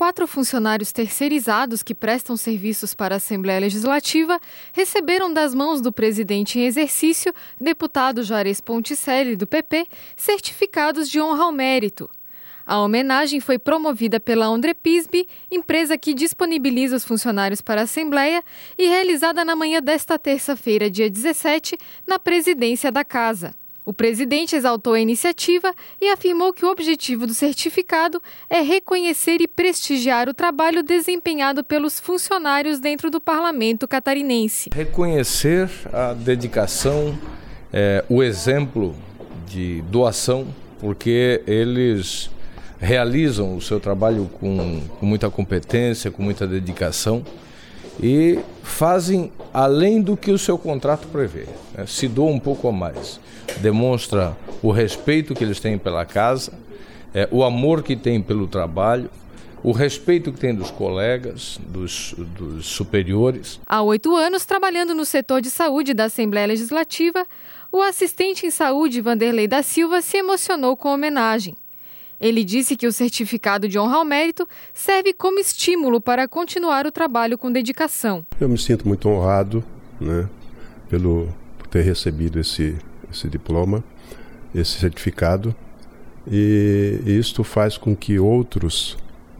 4 funcionários terceirizados que prestam serviços para a Assembleia Legislativa receberam das mãos do presidente em exercício, deputado Juarez Ponticelli, do PP, certificados de honra ao mérito. A homenagem foi promovida pela Ondrepisb, empresa que disponibiliza os funcionários para a Assembleia, e realizada na manhã desta terça-feira, dia 17, na presidência da Casa. O presidente exaltou a iniciativa e afirmou que o objetivo do certificado é reconhecer e prestigiar o trabalho desempenhado pelos funcionários dentro do parlamento catarinense. Reconhecer a dedicação, o exemplo de doação, porque eles realizam o seu trabalho com muita competência, com muita dedicação e fazem além do que o seu contrato prevê, se doam um pouco a mais. Demonstra o respeito que eles têm pela casa, o amor que têm pelo trabalho, o respeito que têm dos colegas, dos superiores. Há 8 anos, trabalhando no setor de saúde da Assembleia Legislativa, o assistente em saúde, Vanderlei da Silva, se emocionou com a homenagem. Ele disse que o certificado de honra ao mérito serve como estímulo para continuar o trabalho com dedicação. Eu me sinto muito honrado, por ter recebido esse diploma, esse certificado, e isto faz com que outros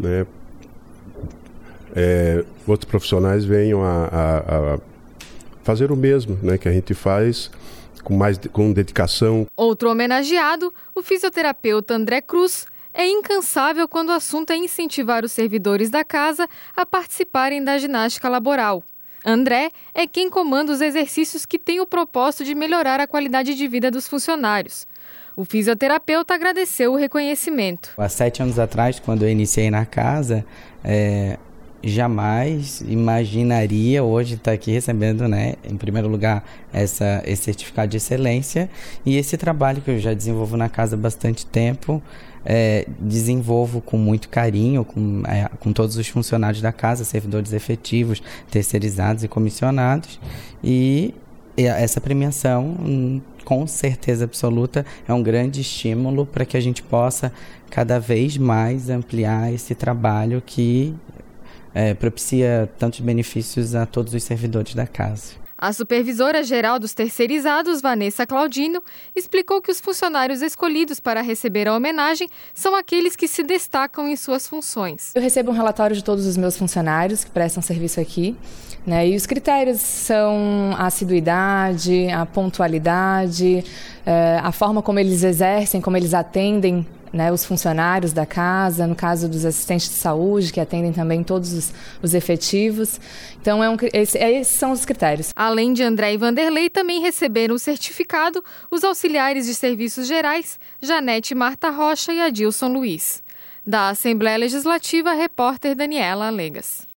profissionais venham a fazer o mesmo, que a gente faz com dedicação. Outro homenageado, o fisioterapeuta André Cruz, é incansável quando o assunto é incentivar os servidores da casa a participarem da ginástica laboral. André é quem comanda os exercícios que têm o propósito de melhorar a qualidade de vida dos funcionários. O fisioterapeuta agradeceu o reconhecimento. Há 7 anos atrás, quando eu iniciei na casa, jamais imaginaria hoje estar aqui recebendo, em primeiro lugar, esse certificado de excelência e esse trabalho que eu já desenvolvo na casa há bastante tempo, desenvolvo com muito carinho com todos os funcionários da casa, servidores efetivos, terceirizados e comissionados, e essa premiação, com certeza absoluta, é um grande estímulo para que a gente possa cada vez mais ampliar esse trabalho que propicia tantos benefícios a todos os servidores da casa. A supervisora-geral dos terceirizados, Vanessa Claudino, explicou que os funcionários escolhidos para receber a homenagem são aqueles que se destacam em suas funções. Eu recebo um relatório de todos os meus funcionários que prestam serviço aqui, e os critérios são a assiduidade, a pontualidade, a forma como eles exercem, como eles atendem os funcionários da casa, no caso dos assistentes de saúde, que atendem também todos os efetivos. Então, esses são os critérios. Além de André e Vanderlei, também receberam o certificado os auxiliares de serviços gerais, Janete Marta Rocha e Adilson Luiz. Da Assembleia Legislativa, repórter Daniela Alegas.